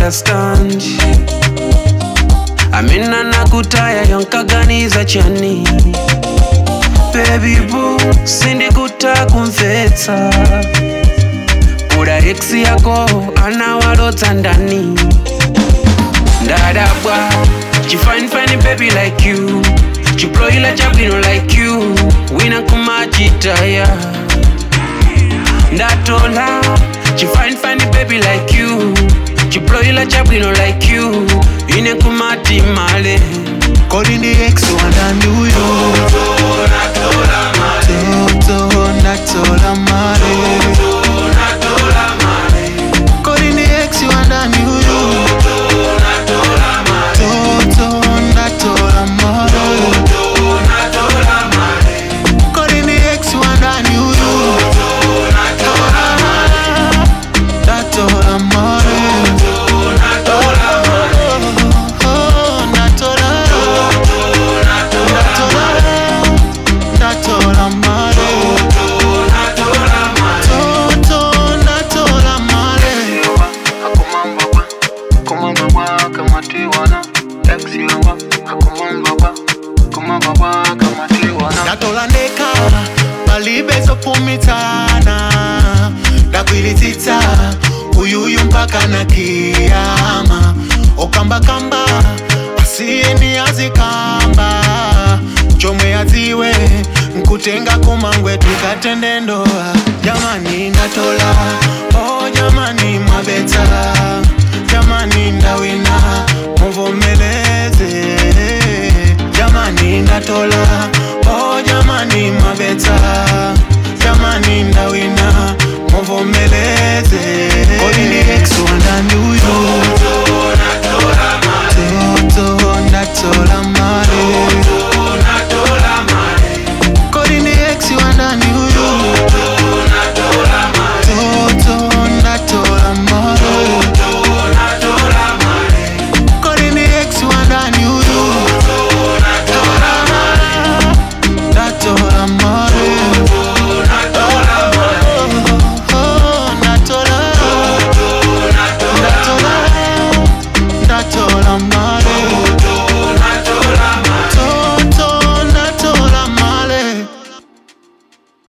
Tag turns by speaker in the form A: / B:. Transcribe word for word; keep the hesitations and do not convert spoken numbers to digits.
A: understand. Amina nakutaya yonkaganiza chani. Baby boo, sindi kuta kumfetsa. Kuda eksi yako, anawalota ndani. Ndadabwa, she fine fine baby like you. She blow ila chaplino like you. Wina kumachitaya. Ndatola, she fine fine baby like you. She blow ila chaplino like you. Ine kumati male.
B: Calling the ex wanna do you.
A: Toto natola male.
B: Toto natola male.
A: Toto natola male.
B: Calling the ex wanna do you.
A: Toto natola male.
B: Toto natola male.
A: Toto natola male.
B: Calling the ex wanna do you.
A: Toto natola male.
B: Natola male.
A: Toto natola male.
B: Oh, natola. Natola male. Toto natola male. Akumamba kumamba kwa kama tiwana. Exiwa akumamba kwa kumamba kwa kama tiwana. Natola neka balibezo pumitana. Nakwilitita uyuyu mpaka na kiyama. Okamba kamba asieni azikamba. Chomwe aziwe nkutenga kumangwe tukatende ndoa. Jamani natola, oh jamani mabeta. Jamani ndawina, muvomeleze. Jamani natola, oh jamani mabeta. Jamani ndawina, muvomeleze.